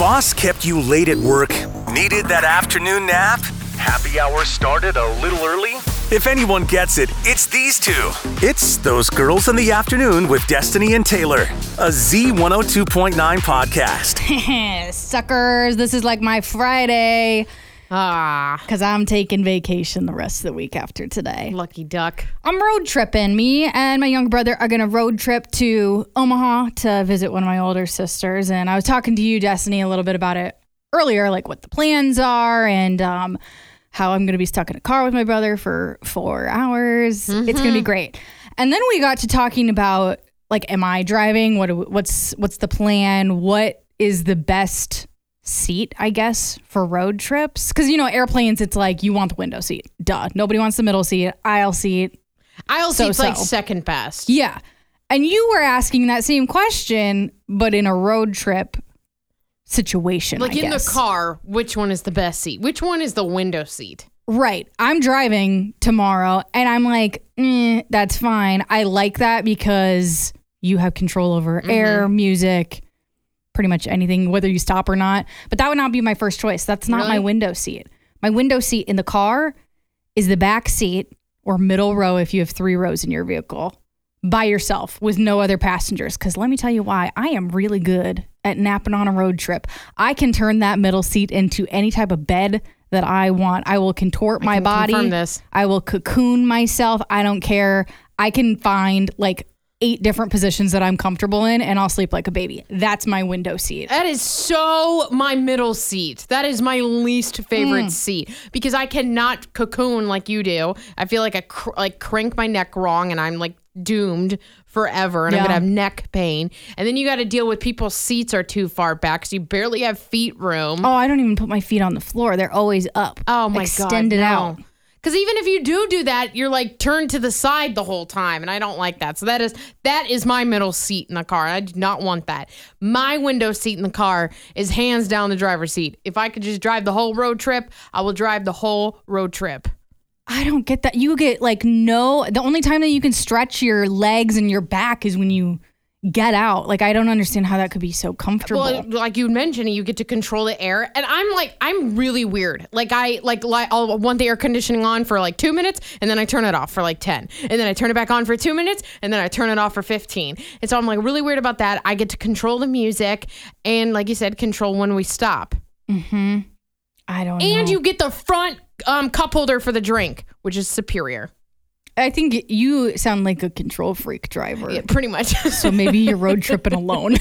boss kept you late at work? Needed that afternoon nap? Happy hour started a little early? If anyone gets it, it's these two. It's Those Girls in the Afternoon with Destiny and Taylor, a Z102.9 podcast. Suckers, this is like my Friday. Because I'm taking vacation the rest of the week after today. Lucky duck. I'm road tripping. Me and my younger brother are going to road trip to Omaha to visit one of my older sisters. And I was talking to you, Destiny, a little bit about it earlier, like what the plans are and how I'm going to be stuck in a car with my brother for 4 hours. Mm-hmm. It's going to be great. And then we got to talking about, like, am I driving? What's the plan? What is the best seat, I guess, for road trips? Because, you know, airplanes, it's like you want the window seat. Duh. Nobody wants the middle seat. Aisle seat's like second best. Yeah. And you were asking that same question, but in a road trip situation, like in the car, which one is the best seat? Which one is the window seat? Right. I'm driving tomorrow and I'm like, that's fine. I like that because you have control over air, music, pretty much anything, whether you stop or not. But that would not be my first choice. That's not my window seat. My window seat in the car is the back seat or middle row if you have 3 rows in your vehicle by yourself with no other passengers. Because let me tell you why. I am really good at napping on a road trip. I can turn that middle seat into any type of bed that I want. I will contort my body. Confirm this. I will cocoon myself. I don't care. I can find like 8 different positions that I'm comfortable in and I'll sleep like a baby. That's my window seat. That is so my middle seat. That is my least favorite seat because I cannot cocoon like you do. I feel like I crank my neck wrong and I'm like doomed forever and I'm gonna have neck pain. And then you got to deal with people's seats are too far back so you barely have feet room. Oh, I don't even put my feet on the floor. They're always up. Oh my God. Extended out. Because even if you do that, you're like turned to the side the whole time, and I don't like that. So that is my middle seat in the car. I do not want that. My window seat in the car is hands down the driver's seat. If I could just drive the whole road trip, I will drive the whole road trip. I don't get that. You get the only time that you can stretch your legs and your back is when you get out. Like, I don't understand how that could be so comfortable. Well, like you mentioned, you get to control the air. And I'm really weird. I'll want the air conditioning on for like 2 minutes and then I turn it off for like 10. And then I turn it back on for 2 minutes and then I turn it off for 15. And so I'm like really weird about that. I get to control the music and, like you said, control when we stop. Mm-hmm. I don't know. And you get the front cup holder for the drink, which is superior. I think you sound like a control freak driver. Yeah, pretty much. So maybe you're road tripping alone.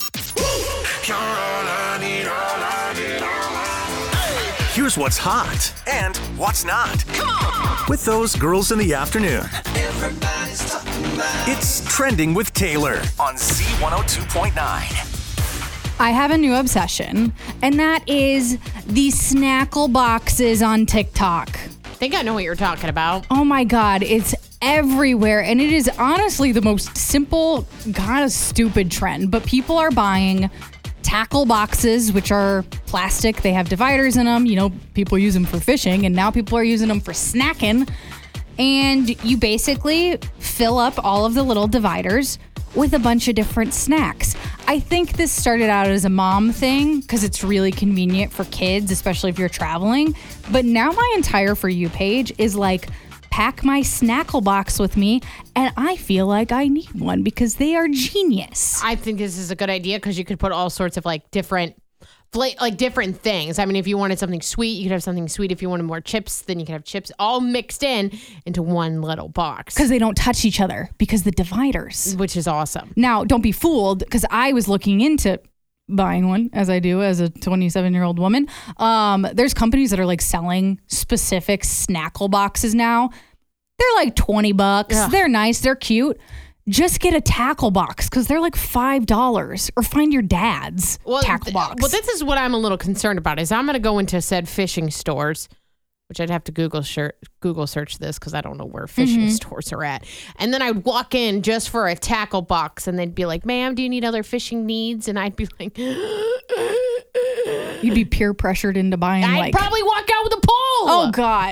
Here's what's hot and what's not. Come on! With Those Girls in the Afternoon. Everybody's talking about It's Trending with Taylor on Z102.9. I have a new obsession, and that is the snackle boxes on TikTok. I think I know what you're talking about. Oh my God, it's everywhere. And it is honestly the most simple, kind of stupid trend. But people are buying tackle boxes, which are plastic. They have dividers in them. You know, people use them for fishing, and now people are using them for snacking. And you basically fill up all of the little dividers with a bunch of different snacks. I think this started out as a mom thing because it's really convenient for kids, especially if you're traveling. But now my entire For You page is like, pack my snackle box with me, and I feel like I need one because they are genius. I think this is a good idea because you could put all sorts of different things. I mean, if you wanted something sweet, you could have something sweet. If you wanted more chips, then you could have chips all mixed into one little box. Because they don't touch each other because the dividers. Which is awesome. Now, don't be fooled because I was looking into buying one, as I do as a 27-year-old woman. There's companies that are like selling specific snackle boxes now. They're like $20. Ugh. They're nice. They're cute. Just get a tackle box because they're like $5 or find your dad's tackle box. Well, this is what I'm a little concerned about is I'm going to go into said fishing stores, which I'd have to Google search this because I don't know where fishing stores are at. And then I'd walk in just for a tackle box and they'd be like, ma'am, do you need other fishing needs? And I'd be like... You'd be peer pressured into buying I'd probably walk out with a pole. Oh, God.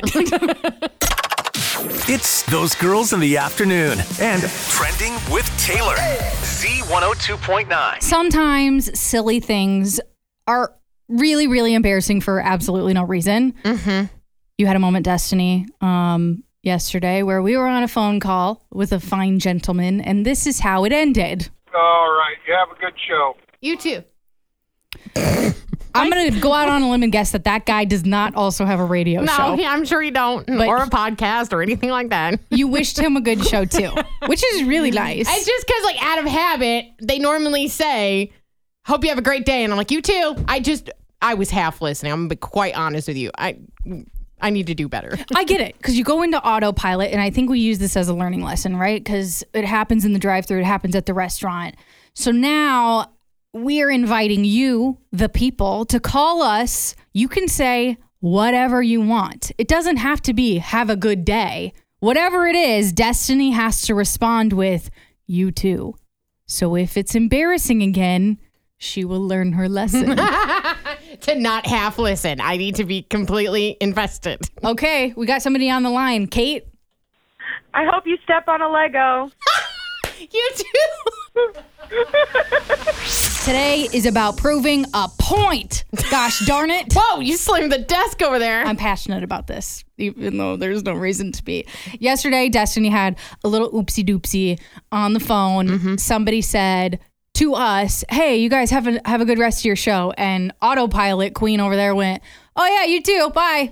It's Those Girls in the Afternoon and Trending with Taylor. Z102.9. Sometimes silly things are really, really embarrassing for absolutely no reason. Mm-hmm. You had a moment, Destiny, yesterday where we were on a phone call with a fine gentleman, and this is how it ended. All right. You have a good show. You too. I'm going to go out on a limb and guess that guy does not also have a radio show. No, I'm sure you don't. But or a podcast or anything like that. You wished him a good show, too, which is really nice. It's just because, like, out of habit, they normally say, hope you have a great day. And I'm like, you too. I was half listening. I'm going to be quite honest with you. I need to do better. I get it, because you go into autopilot, and I think we use this as a learning lesson, right? Because it happens in the drive-thru, it happens at the restaurant. So now we're inviting you, the people, to call us. You can say whatever you want. It doesn't have to be, have a good day. Whatever it is, Destiny has to respond with, you too. So if it's embarrassing again, she will learn her lesson. To not half listen. I need to be completely invested. Okay, we got somebody on the line. Kate? I hope you step on a Lego. You too. Today is about proving a point. Gosh darn it. Whoa, you slammed the desk over there. I'm passionate about this, even though there's no reason to be. Yesterday, Destiny had a little oopsie doopsie on the phone. Mm-hmm. Somebody said to us, hey, you guys have a good rest of your show. And autopilot queen over there went, oh yeah, you too, bye.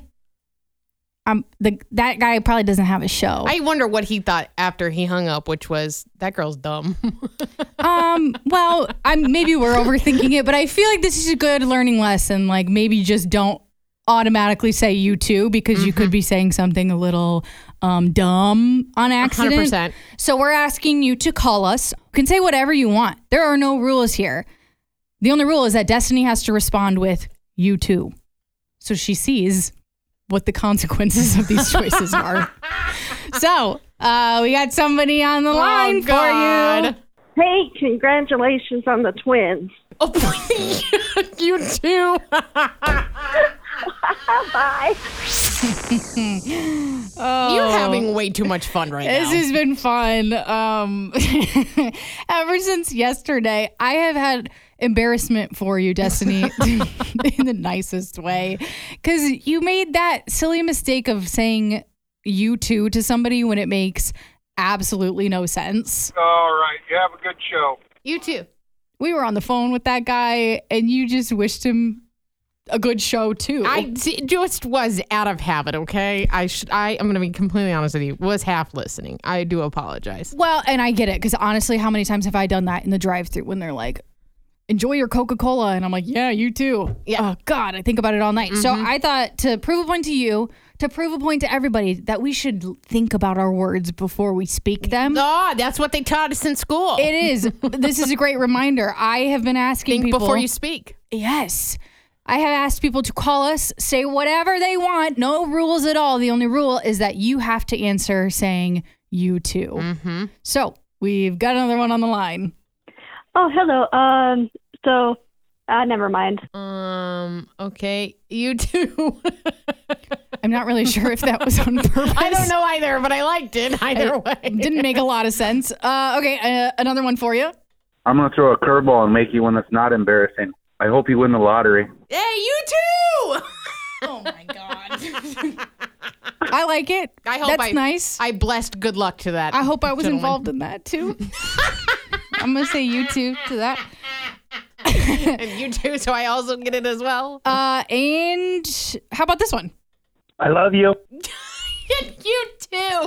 That guy probably doesn't have a show. I wonder what he thought after he hung up, which was, that girl's dumb. Well, maybe we're overthinking it, but I feel like this is a good learning lesson. Like, maybe just don't automatically say you too, because you could be saying something a little dumb on accident. 100%. So we're asking you to call us. You can say whatever you want. There are no rules here. The only rule is that Destiny has to respond with you too. So she sees what the consequences of these choices are. So we got somebody on the line for you. Hey, congratulations on the twins. Oh, you too. Bye. You're having way too much fun right This now. has been fun. Ever since yesterday, I have had embarrassment for you, Destiny, in the nicest way. Because you made that silly mistake of saying you too to somebody when it makes absolutely no sense. All right. You have a good show. You too. We were on the phone with that guy, and you just wished him a good show too. I just was out of habit, okay? I'm going to be completely honest with you. Was half listening. I do apologize. Well, and I get it, because honestly, how many times have I done that in the drive-thru when they're like, enjoy your Coca-Cola, and I'm like, yeah, you too. Yeah. Oh, God, I think about it all night. So I thought, to prove a point to you, to prove a point to everybody, that we should think about our words before we speak them. Oh, that's what they taught us in school. It is. This is a great reminder. I have been asking Think people. before you speak. Yes. I have asked people to call us, say whatever they want, no rules at all. The only rule is that you have to answer saying you too. Mm-hmm. So we've got another one on the line. Oh, hello. So, never mind. Okay. You too. I'm not really sure if that was on purpose. I don't know either, but I liked it either way. Didn't make a lot of sense. Okay, another one for you. I'm going to throw a curveball and make you one that's not embarrassing. I hope you win the lottery. Hey, you too. Oh my God. I like it. I hope That's nice. I blessed good luck to that. I hope I was gentleman. involved in that too. I'm going to say you too to that. And you too, so I also get it as well. And how about this one? I love you. You too.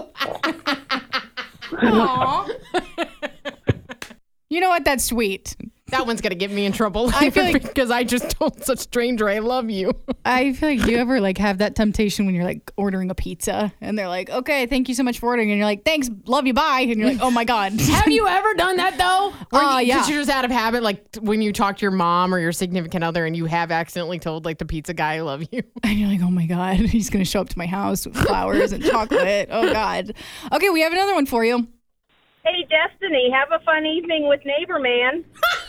Aww. You know what? That's sweet. That one's going to get me in trouble I feel like- because I just told such stranger I love you. I feel like you ever like have that temptation when you're like ordering a pizza and they're like, okay, thank you so much for ordering. And you're like, thanks, love you, bye. And you're like, oh my God. Have you ever done that though? Yeah. Because you're just out of habit, like when you talk to your mom or your significant other and you have accidentally told like the pizza guy, I love you. And you're like, oh my God, he's going to show up to my house with flowers and chocolate. Oh God. Okay, we have another one for you. Hey, Destiny, have a fun evening with Neighbor Man.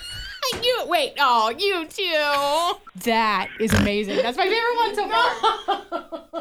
You too. That is amazing. That's my favorite one so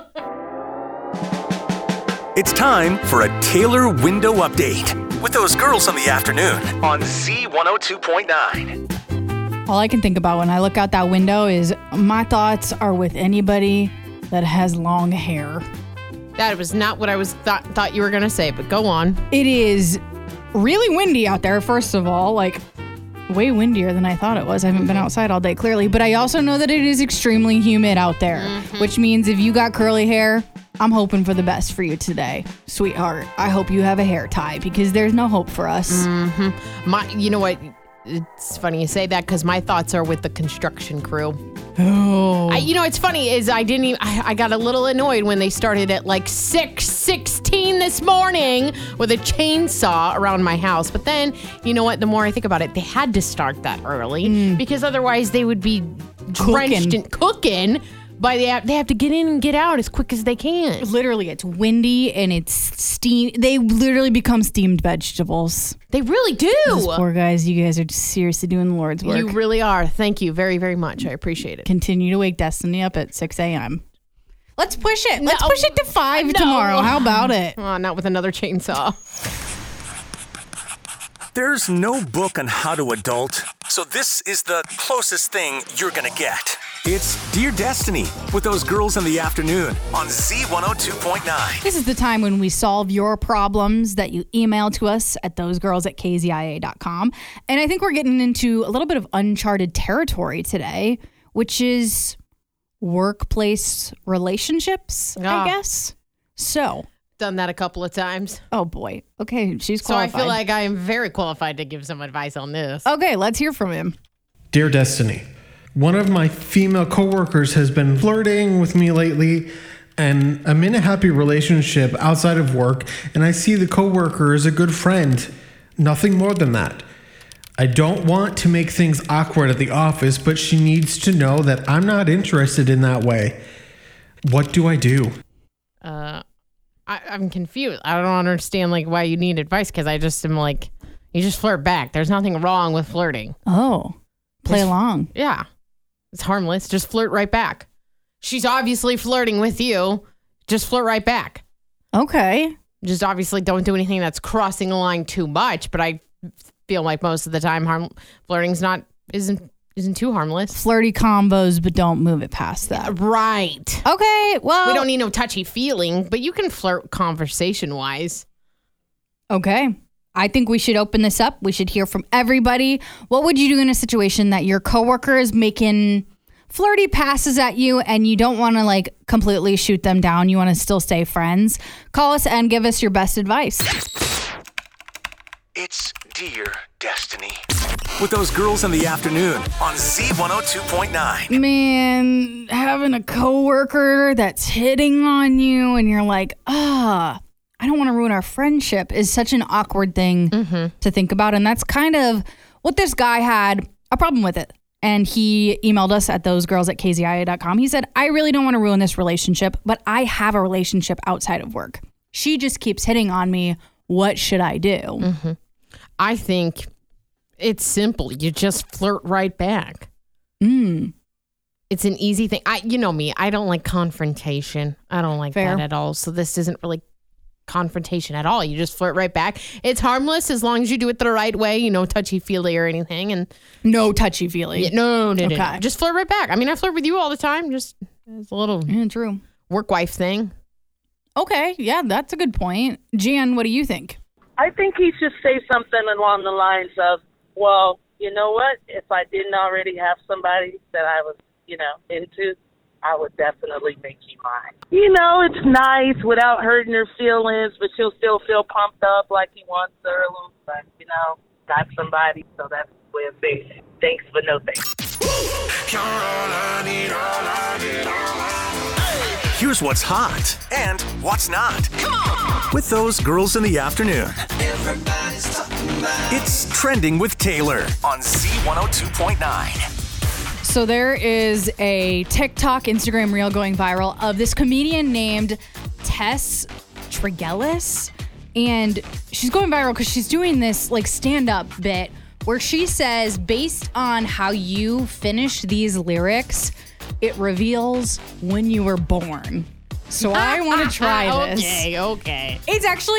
far. It's time for a Taylor window update with those girls in the afternoon on Z102.9. All I can think about when I look out that window is my thoughts are with anybody that has long hair. That was not what I thought you were going to say, but go on. It is really windy out there, first of all, like way windier than I thought it was. I haven't been outside all day, clearly, but I also know that it is extremely humid out there, which means if you got curly hair, I'm hoping for the best for you today, sweetheart. I hope you have a hair tie because there's no hope for us. You know what? It's funny you say that because my thoughts are with the construction crew. Oh. It's funny is I got a little annoyed when they started at like 6:16 this morning with a chainsaw around my house. But then, you know what? The more I think about it, they had to start that early because otherwise they would be drenched in cooking. But they have to get in and get out as quick as they can. Literally, it's windy and it's steam. They literally become steamed vegetables. They really do. Those poor guys, you guys are just seriously doing the Lord's work. You really are. Thank you very, very much. I appreciate it. Continue to wake Destiny up at 6 a.m. Let's push it. Let's push it to 5 tomorrow. How about it? Oh, not with another chainsaw. There's no book on how to adult, so this is the closest thing you're gonna get. It's Dear Destiny with those girls in the afternoon on Z102.9. This is the time when we solve your problems that you email to us at thosegirls@kzia.com. And I think we're getting into a little bit of uncharted territory today, which is workplace relationships, I guess. So. Done that a couple of times. Oh, boy. Okay, she's qualified. So I feel like I am very qualified to give some advice on this. Okay, let's hear from him. Dear Destiny, one of my female coworkers has been flirting with me lately, and I'm in a happy relationship outside of work, and I see the coworker as a good friend. Nothing more than that. I don't want to make things awkward at the office, but she needs to know that I'm not interested in that way. What do I do? I'm confused. I don't understand why you need advice because I just am you just flirt back. There's nothing wrong with flirting. Oh, play along. Yeah. It's harmless. Just flirt right back. She's obviously flirting with you. Just flirt right back. Okay. Just obviously don't do anything that's crossing a line too much, but I feel like most of the time flirting's isn't too harmless. Flirty combos, but don't move it past that. Right. Okay, well. We don't need no touchy feeling, but you can flirt conversation-wise. Okay. I think we should open this up. We should hear from everybody. What would you do in a situation that your coworker is making flirty passes at you and you don't want to completely shoot them down? You want to still stay friends? Call us and give us your best advice. It's Dear Destiny with those girls in the afternoon on Z102.9. Man, having a coworker that's hitting on you and you're like, I don't want to ruin our friendship is such an awkward thing to think about. And that's kind of what this guy had a problem with it. And he emailed us at thosegirls@kzia.com. He said, I really don't want to ruin this relationship, but I have a relationship outside of work. She just keeps hitting on me. What should I do? I think it's simple. You just flirt right back. It's an easy thing. You know me. I don't like confrontation. I don't like that at all. So this isn't really confrontation at all. You just flirt right back. It's harmless as long as you do it the right way. Touchy-feely or anything. And no touchy-feely. No. Okay. Just flirt right back. I mean, I flirt with you all the time. Just it's a little true work wife thing. Okay. Yeah, that's a good point. Jan, what do you think? I think he should say something along the lines of, well, you know what? If I didn't already have somebody that I was, into, I would definitely make you mine. It's nice without hurting her feelings, but she'll still feel pumped up like he wants her a little, but, got somebody, so that's the way of saying it. Thanks, but no thanks. Here's what's hot and what's not. Come on! With those girls in the afternoon. Everybody's talking about it's Trending with Taylor on Z102.9. So there is a TikTok, Instagram reel going viral of this comedian named Tess Tregellis. And she's going viral because she's doing this stand-up bit where she says, based on how you finish these lyrics, it reveals when you were born. So I want to try this. Okay. It's actually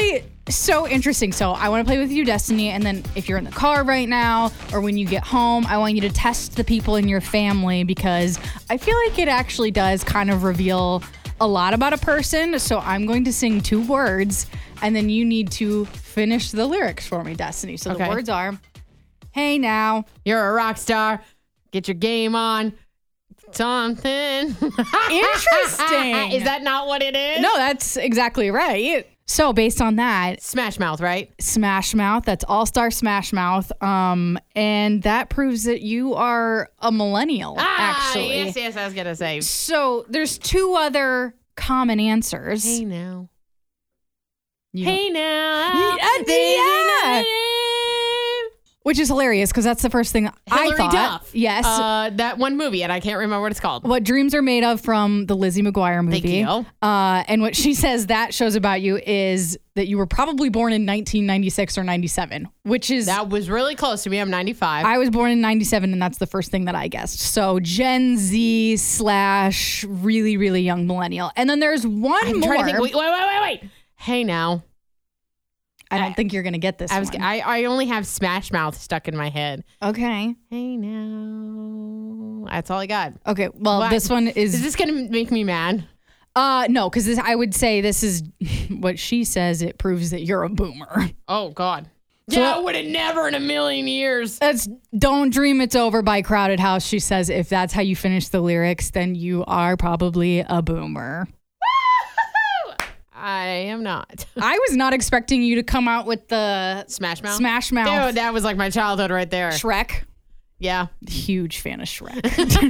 So interesting. So I want to play with you, Destiny, and then if you're in the car right now or when you get home, I want you to test the people in your family because I feel like it actually does kind of reveal a lot about a person. So I'm going to sing 2 words and then you need to finish the lyrics for me, Destiny. So the words are, hey now. You're a rock star. Get your game on. Something. Interesting. Is that not what it is? No, that's exactly right. So based on that, Smash Mouth, right? Smash Mouth, that's All-Star Smash Mouth. And that proves that you are a millennial, actually. Yes, I was going to say. So there's 2 other common answers. Hey now. Hey now. Yeah. Which is hilarious because that's the first thing I thought. Duff. Yes. That one movie, and I can't remember what it's called. What Dreams Are Made Of from the Lizzie McGuire movie. Thank you. And what she says that shows about you is that you were probably born in 1996 or 97, which is... That was really close to me. I'm 95. I was born in 97, and that's the first thing that I guessed. So Gen Z / really, really young millennial. And then there's one I'm more. trying to think. Wait. Hey now. I don't think you're going to get this one. I only have Smash Mouth stuck in my head. Okay. Hey now. That's all I got. Okay. Well, this one is... Is this going to make me mad? No, because I would say this is what she says. It proves that you're a boomer. Oh, God. So I would have never in a million years. That's Don't Dream It's Over by Crowded House. She says if that's how you finish the lyrics, then you are probably a boomer. I am not. I was not expecting you to come out with the Smash Mouth. Smash Mouth. Dude, that was like my childhood right there. Shrek. Yeah. Huge fan of Shrek.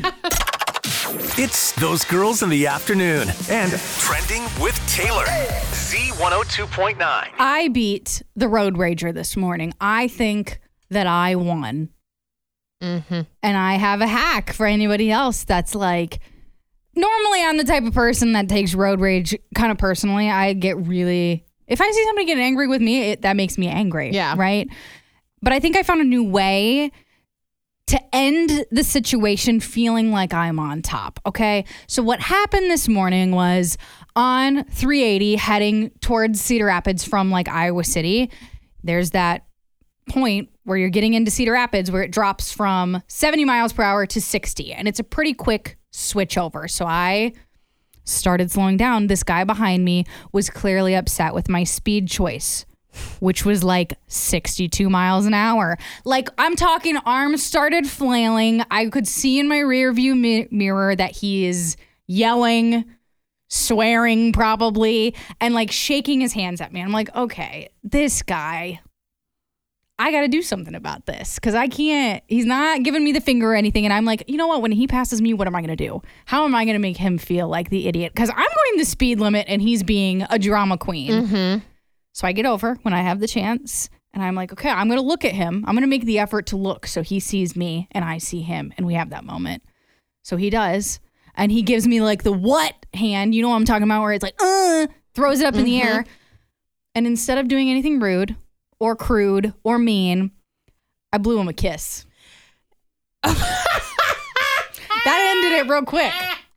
It's Those Girls in the Afternoon and Trending with Taylor. Z102.9. I beat the Road Rager this morning. I think that I won. Mm-hmm. And I have a hack for anybody else that's like... Normally, I'm the type of person that takes road rage kind of personally. I get really... If I see somebody get angry with me, that makes me angry. Yeah. Right? But I think I found a new way to end the situation feeling like I'm on top. Okay? So what happened this morning was on 380 heading towards Cedar Rapids from like Iowa City, there's that point where you're getting into Cedar Rapids where it drops from 70 miles per hour to 60. And it's a pretty quick switch over. So I started slowing down. This guy behind me was clearly upset with my speed choice, which was like 62 miles an hour. Like I'm talking arms started flailing. I could see in my rear view mirror that he is yelling, swearing probably, and like shaking his hands at me. I'm like, okay, this guy, I got to do something about this because I can't, he's not giving me the finger or anything. And I'm like, you know what? When he passes me, what am I going to do? How am I going to make him feel like the idiot? Because I'm going the speed limit and he's being a drama queen. Mm-hmm. So I get over when I have the chance and I'm like, okay, I'm going to look at him. I'm going to make the effort to look so he sees me and I see him and we have that moment. So he does. And he gives me like the what hand, you know what I'm talking about, where it's like, throws it up in the air. And instead of doing anything rude or crude or mean, I blew him a kiss. That ended it real quick.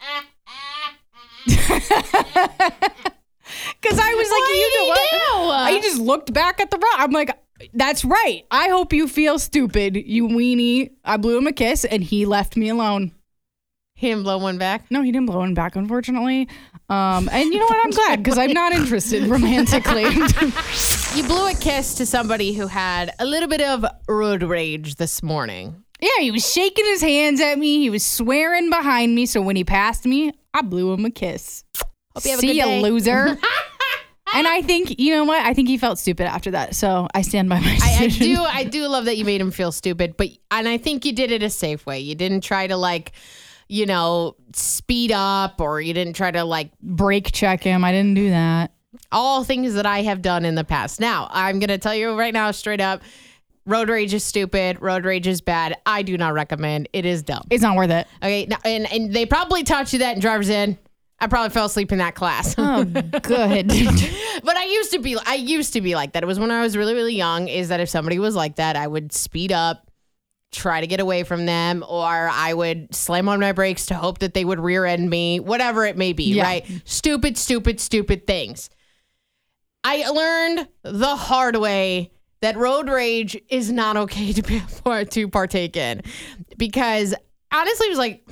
Because I was like, you know what? I just looked back at the rock. I'm like, that's right. I hope you feel stupid, you weenie. I blew him a kiss and he left me alone. He didn't blow one back? No, he didn't blow one back, unfortunately. And you know what? I'm glad because I'm not interested romantically. You blew a kiss to somebody who had a little bit of road rage this morning. Yeah, he was shaking his hands at me. He was swearing behind me. So when he passed me, I blew him a kiss. Hope you have a See good ya, day. loser. And I think, you know what? I think he felt stupid after that. So I stand by my decision. I do love that you made him feel stupid, and I think you did it a safe way. You didn't try to like, you know, speed up, or you didn't try to like brake check him. I didn't do that. All things that I have done in the past. Now, I'm going to tell you right now, straight up, road rage is stupid. Road rage is bad. I do not recommend. It is dumb. It's not worth it. Okay. Now, and they probably taught you that in driver's ed. I probably fell asleep in that class. Oh, good. But I used to be like that. It was when I was really, really young, is that if somebody was like that, I would speed up, try to get away from them, or I would slam on my brakes to hope that they would rear end me, whatever it may be, right? Stupid, stupid, stupid things. I learned the hard way that road rage is not okay to partake in, because honestly, it was like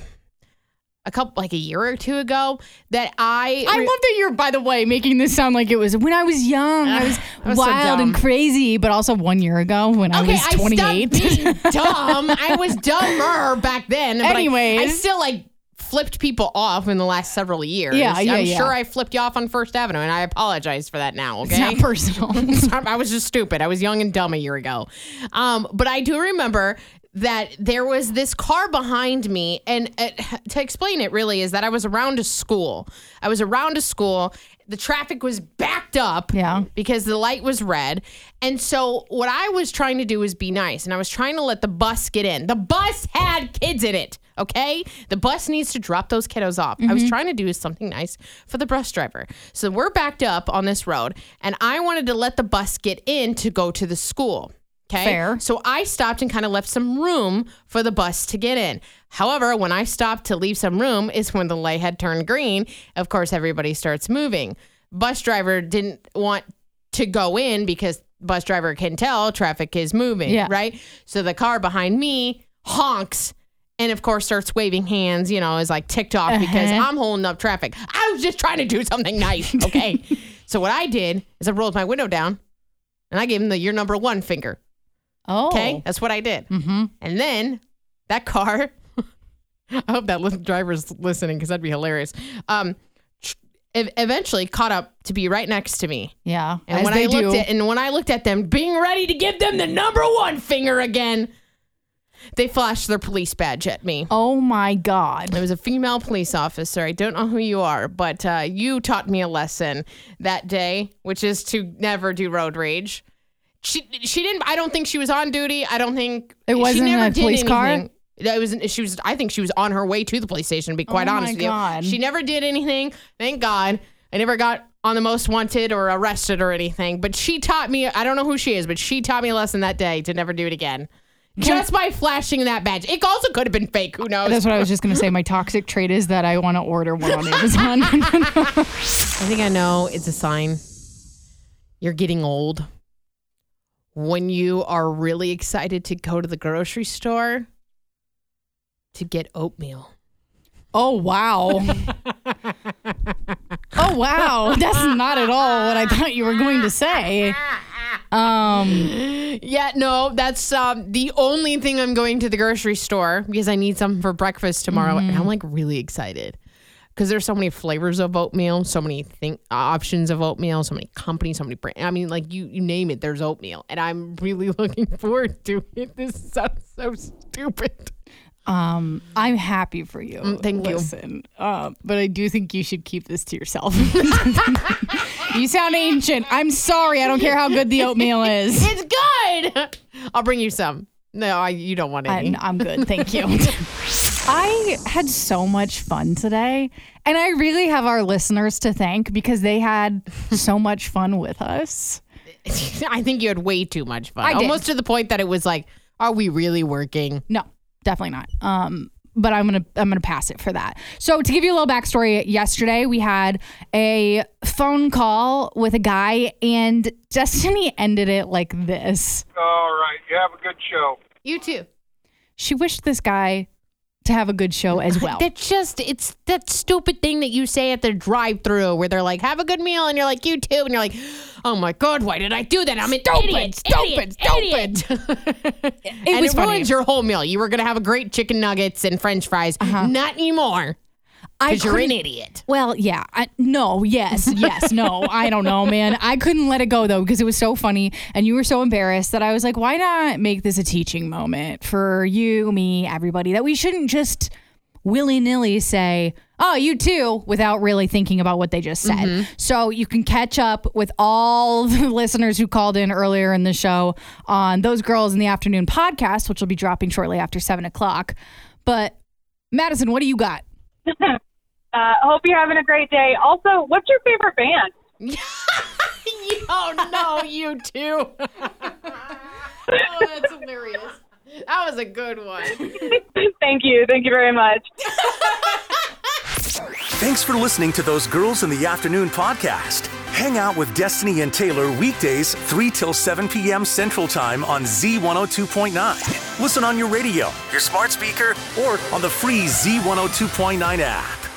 a year or two ago that I love that you're, by the way, making this sound like it was when I was young. I was wild so and crazy, but also 1 year ago when I was 28. I stopped being dumb. I was dumber back then. But Anyways. I still flipped people off in the last several years. I'm sure I flipped you off on First Avenue, and I apologize for that now, okay? It's not personal. I was just stupid. I was young and dumb a year ago. But I do remember that there was this car behind me, and to explain it really is that I was around a school. The traffic was backed up because the light was red. And so what I was trying to do was be nice, and I was trying to let the bus get in. The bus had kids in it, okay? The bus needs to drop those kiddos off. I was trying to do something nice for the bus driver. So we're backed up on this road, and I wanted to let the bus get in to go to the school. Okay. Fair. So I stopped and kind of left some room for the bus to get in. However, when I stopped to leave some room is when the light had turned green. Of course, everybody starts moving. Bus driver didn't want to go in because bus driver can tell traffic is moving, right? So the car behind me honks and, of course, starts waving hands, is like ticked off because I'm holding up traffic. I was just trying to do something nice, okay? So what I did is I rolled my window down and I gave him the "you're number one" finger. Oh. Okay, that's what I did. Mm-hmm. And then that car, I hope that driver's listening because that'd be hilarious, eventually caught up to be right next to me. Yeah, and when I looked at them, being ready to give them the number one finger again, they flashed their police badge at me. Oh my God. It was a female police officer. I don't know who you are, but you taught me a lesson that day, which is to never do road rage. She didn't. I don't think she was on duty. I don't think it wasn't she never a did police anything. car. It was. She was. I think she was on her way to the police station. To be quite honest with you, she never did anything. Thank God. I never got on the most wanted or arrested or anything. But she taught me. I don't know who she is, but she taught me a lesson that day to never do it again. Just by flashing that badge. It also could have been fake. Who knows? That's what I was just going to say. My toxic trait is that I want to order one on Amazon. I think I know it's a sign you're getting old. When you are really excited to go to the grocery store to get oatmeal. Oh, wow. Oh, wow. That's not at all what I thought you were going to say. Yeah, no, that's the only thing I'm going to the grocery store because I need something for breakfast tomorrow. And I'm really excited. Because there's so many flavors of oatmeal, so many options of oatmeal, so many companies, so many brands. I mean, you name it, there's oatmeal. And I'm really looking forward to it. This sounds so stupid. I'm happy for you. Thank you. Listen, but I do think you should keep this to yourself. You sound ancient. I'm sorry. I don't care how good the oatmeal is. It's good. I'll bring you some. No, you don't want any. I'm good. Thank you. I had so much fun today, and I really have our listeners to thank because they had so much fun with us. I think you had way too much fun. I did. Almost to the point that it was like, are we really working? No, definitely not. But I'm gonna pass it for that. So to give you a little backstory, yesterday we had a phone call with a guy, and Destiny ended it like this. All right. You have a good show. You too. She wished this guy to have a good show as well. It's that stupid thing that you say at the drive-thru where they're like, have a good meal, and you're like, you too, and you're like, oh my God, why did I do that? I'm an idiot. It was funny. ruins your whole meal. You were going to have a great chicken nuggets and French fries. Not anymore. Because you're an idiot. Well, yeah. No, yes, no. I don't know, man. I couldn't let it go, though, because it was so funny, and you were so embarrassed that I was like, why not make this a teaching moment for you, me, everybody, that we shouldn't just willy-nilly say, oh, you too, without really thinking about what they just said. Mm-hmm. So you can catch up with all the listeners who called in earlier in the show on Those Girls in the Afternoon podcast, which will be dropping shortly after 7 o'clock. But, Madison, what do you got? Hope you're having a great day. Also, what's your favorite band? Oh, no, you too. Oh, that's hilarious. That was a good one. Thank you. Thank you very much. Thanks for listening to Those Girls in the Afternoon podcast. Hang out with Destiny and Taylor weekdays 3 till 7 p.m. Central Time on Z102.9. Listen on your radio, your smart speaker, or on the free Z102.9 app.